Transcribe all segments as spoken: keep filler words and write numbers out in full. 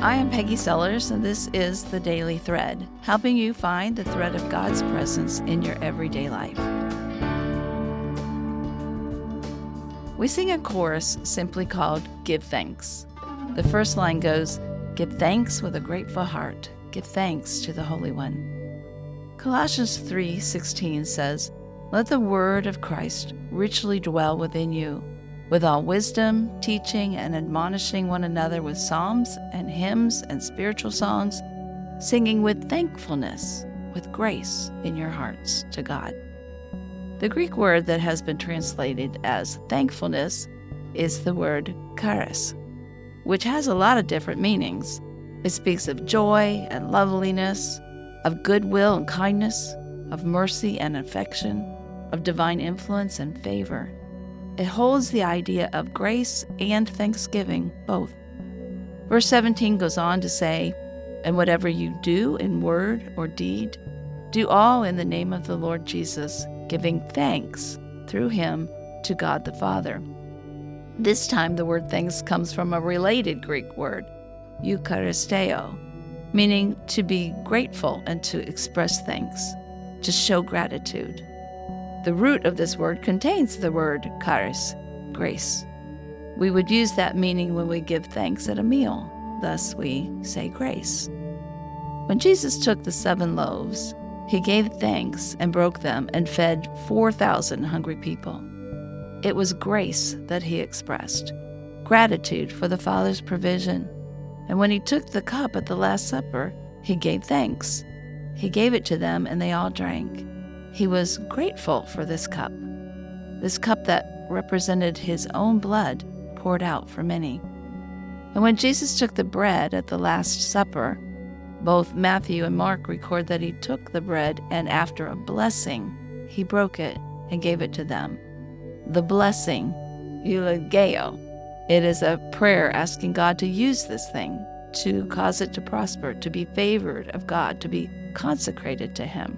I am Peggy Sellers, and this is The Daily Thread, helping you find the thread of God's presence in your everyday life. We sing a chorus simply called Give Thanks. The first line goes, "Give thanks with a grateful heart. Give thanks to the Holy One." Colossians three sixteen says, "Let the word of Christ richly dwell within you, with all wisdom, teaching and admonishing one another with psalms and hymns and spiritual songs, singing with thankfulness, with grace in your hearts to God." The Greek word that has been translated as thankfulness is the word charis, which has a lot of different meanings. It speaks of joy and loveliness, of goodwill and kindness, of mercy and affection, of divine influence and favor. It holds the idea of grace and thanksgiving both. Verse seventeen goes on to say, "And whatever you do in word or deed, do all in the name of the Lord Jesus, giving thanks through him to God the Father." This time the word thanks comes from a related Greek word, eucharisteo, meaning to be grateful and to express thanks, to show gratitude. The root of this word contains the word charis, grace. We would use that meaning when we give thanks at a meal. Thus we say grace. When Jesus took the seven loaves, he gave thanks and broke them and fed four thousand hungry people. It was grace that he expressed, gratitude for the Father's provision. And when he took the cup at the Last Supper, he gave thanks. He gave it to them and they all drank. He was grateful for this cup, this cup that represented his own blood poured out for many. And when Jesus took the bread at the Last Supper, both Matthew and Mark record that he took the bread and after a blessing, he broke it and gave it to them. The blessing, eulogio, it is a prayer asking God to use this thing, to cause it to prosper, to be favored of God, to be consecrated to him.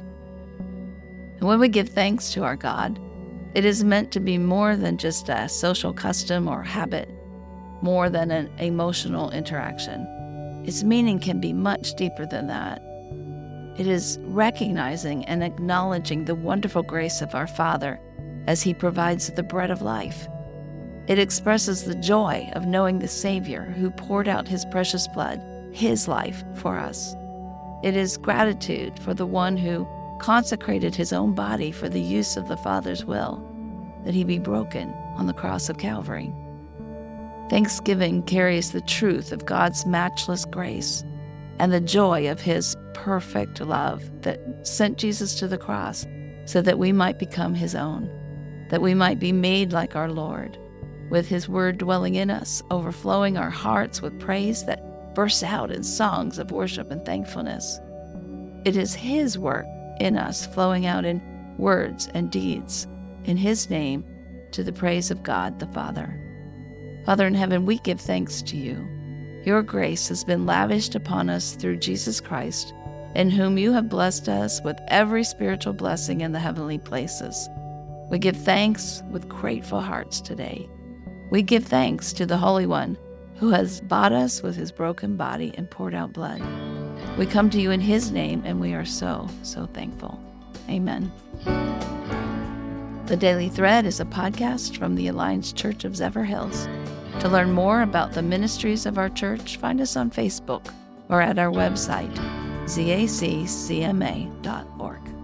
And when we give thanks to our God, it is meant to be more than just a social custom or habit, more than an emotional interaction. Its meaning can be much deeper than that. It is recognizing and acknowledging the wonderful grace of our Father as he provides the bread of life. It expresses the joy of knowing the Savior who poured out his precious blood, his life, for us. It is gratitude for the one who consecrated his own body for the use of the Father's will, that he be broken on the cross of Calvary. Thanksgiving carries the truth of God's matchless grace and the joy of his perfect love that sent Jesus to the cross so that we might become his own, that we might be made like our Lord, with his word dwelling in us, overflowing our hearts with praise that bursts out in songs of worship and thankfulness. It is his work in us, flowing out in words and deeds, in his name, to the praise of God the Father. Father in heaven, we give thanks to you. Your grace has been lavished upon us through Jesus Christ, in whom you have blessed us with every spiritual blessing in the heavenly places. We give thanks with grateful hearts today. We give thanks to the Holy One who has bought us with his broken body and poured out blood. We come to you in his name, and we are so, so thankful. Amen. The Daily Thread is a podcast from the Alliance Church of Zephyr Hills. To learn more about the ministries of our church, find us on Facebook or at our website, z a c c m a dot org.